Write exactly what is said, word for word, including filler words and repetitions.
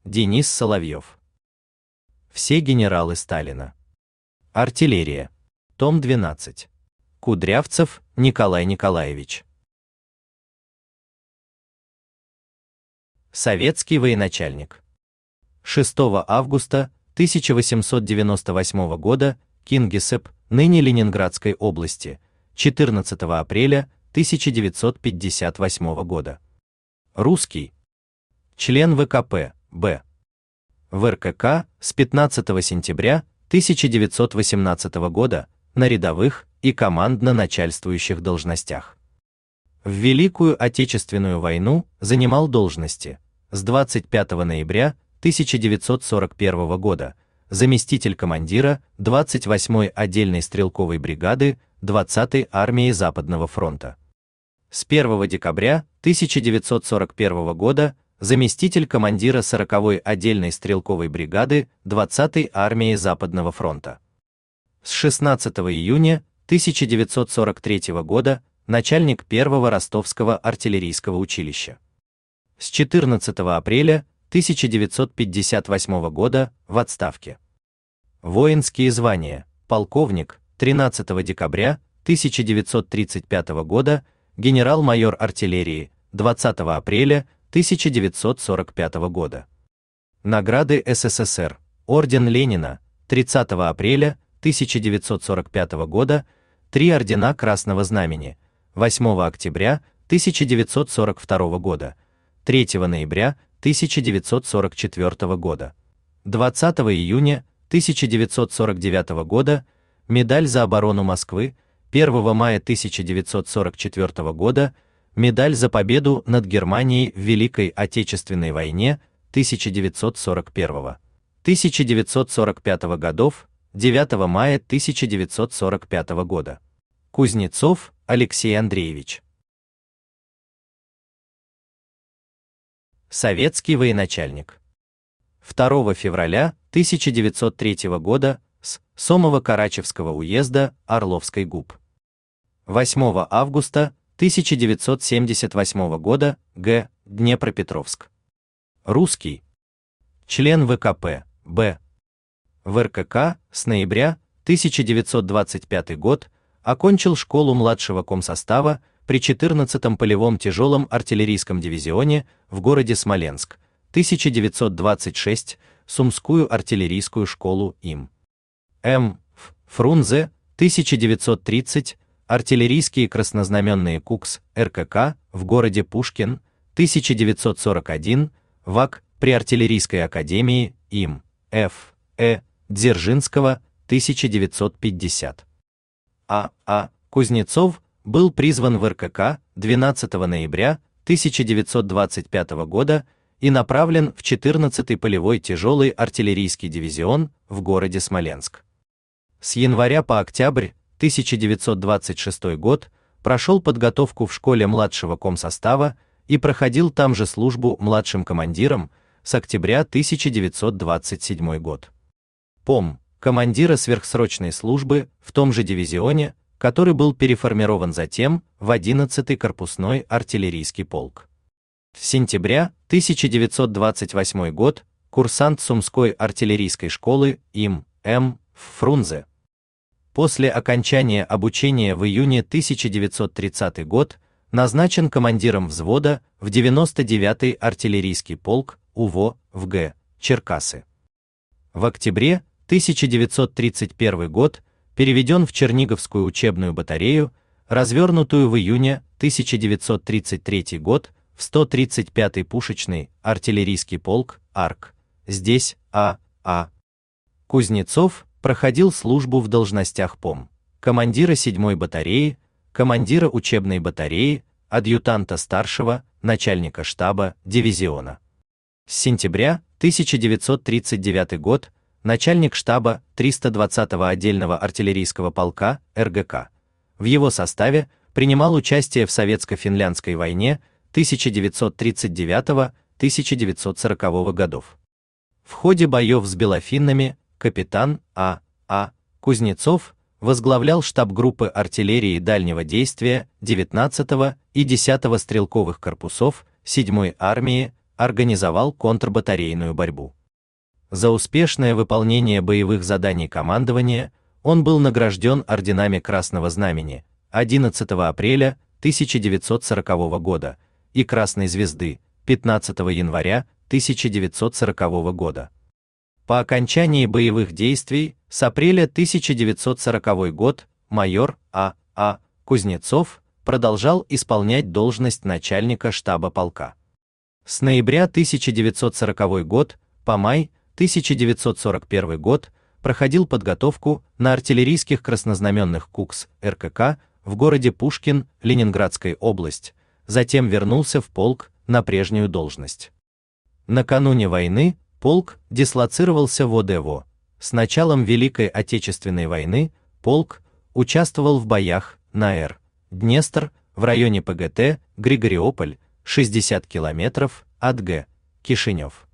Денис Соловьев. Все генералы Сталина. Артиллерия. Том двенадцать. Кудрявцев Николай Николаевич. Советский военачальник. шестого августа тысяча восемьсот девяносто восьмого года Кингисепп, ныне Ленинградской области, четырнадцатого апреля тысяча девятьсот пятьдесят восьмого года. Русский. Член ВКП, Б. В РКК с пятнадцатого сентября тысяча девятьсот восемнадцатого года на рядовых и командно-начальствующих должностях. В Великую Отечественную войну занимал должности с двадцать пятого ноября тысяча девятьсот сорок первого года заместитель командира двадцать восьмой отдельной стрелковой бригады двадцатой армии Западного фронта. С первого декабря тысяча девятьсот сорок первого года заместитель командира сороковой отдельной стрелковой бригады двадцатой армии Западного фронта. С шестнадцатого июня тысяча девятьсот сорок третьего года начальник первого Ростовского артиллерийского училища. С четырнадцатого апреля тысяча девятьсот пятьдесят восьмого года в отставке. Воинские звания: полковник, тринадцатого декабря тысяча девятьсот тридцать пятого года, генерал-майор артиллерии, двадцатого апреля тысяча девятьсот сорок пятого года. Награды СССР: орден Ленина, тридцатого апреля тысяча девятьсот сорок пятого года, три ордена Красного Знамени, восьмого октября тысяча девятьсот сорок второго года, третьего ноября тысяча девятьсот сорок четвертого года, двадцатого июня тысяча девятьсот сорок девятого года, медаль за оборону Москвы, первого мая тысяча девятьсот сорок четвертого года, медаль за победу над Германией в Великой Отечественной войне тысяча девятьсот сорок первого — тысяча девятьсот сорок пятого годов, девятого мая тысяча девятьсот сорок пятого года. Кузнецов Алексей Андреевич. Советский военачальник. второго февраля тысяча девятьсот третьего года с Сомово-Карачевского уезда Орловской губ. восьмого августа тысяча девятьсот семьдесят восьмого года Г. Днепропетровск. Русский. Член ВКП, Б. В РКК с ноября тысяча девятьсот двадцать пятый год окончил школу младшего комсостава при четырнадцатом полевом тяжелом артиллерийском дивизионе в городе Смоленск, тысяча девятьсот двадцать шесть, Сумскую артиллерийскую школу им. М. Фрунзе, тысяча девятьсот тридцать, артиллерийские краснознаменные КУКС РКК в городе Пушкин, тысяча девятьсот сорок один, ВАК при артиллерийской академии им. Ф. Э. Дзержинского, тысяча девятьсот пятьдесят. А. А. Кузнецов был призван в РКК двенадцатого ноября тысяча девятьсот двадцать пятого года и направлен в четырнадцатый полевой тяжелый артиллерийский дивизион в городе Смоленск. С января по октябрь тысяча девятьсот двадцать шестой год прошел подготовку в школе младшего комсостава и проходил там же службу младшим командиром с октября тысяча девятьсот двадцать седьмой год. Пом. Командира сверхсрочной службы в том же дивизионе, который был переформирован затем в одиннадцатый корпусной артиллерийский полк. С сентября тысяча девятьсот двадцать восьмой год курсант Сумской артиллерийской школы им. М. Фрунзе. После окончания обучения в июне тысяча девятьсот тридцатый год назначен командиром взвода в девяносто девятый артиллерийский полк УВО в Г. Черкассы. В октябре тысяча девятьсот тридцать первый год переведен в Черниговскую учебную батарею, развернутую в июне тысяча девятьсот тридцать третий год в сто тридцать пятый пушечный артиллерийский полк АРК. Здесь А. А. Кузнецов проходил службу в должностях пом. Командира седьмой батареи, командира учебной батареи, адъютанта старшего, начальника штаба дивизиона. С сентября тысяча девятьсот тридцать девятый год начальник штаба триста двадцатого отдельного артиллерийского полка РГК. В его составе принимал участие в Советско-финляндской войне тысяча девятьсот тридцать девятого — тысяча девятьсот сорокового годов. В ходе боев с белофиннами капитан А. А. Кузнецов возглавлял штаб группы артиллерии дальнего действия девятнадцатого и десятого стрелковых корпусов седьмой армии организовал контрбатарейную борьбу. За успешное выполнение боевых заданий командования он был награжден орденами Красного Знамени одиннадцатого апреля тысяча девятьсот сорокового года и Красной Звезды пятнадцатого января тысяча девятьсот сорокового года. По окончании боевых действий с апреля тысяча девятьсот сорокового год майор А. А. Кузнецов продолжал исполнять должность начальника штаба полка. С ноября тысяча девятьсот сорокового год по май тысяча девятьсот сорок первый год проходил подготовку на артиллерийских краснознаменных КУКС эр ка ка в городе Пушкин, Ленинградская область, затем вернулся в полк на прежнюю должность. Накануне войны полк дислоцировался в ОДВО. С началом Великой Отечественной войны полк участвовал в боях на Р. Днестр в районе ПГТ Григориополь, шестьдесят километров от Г. Кишинев.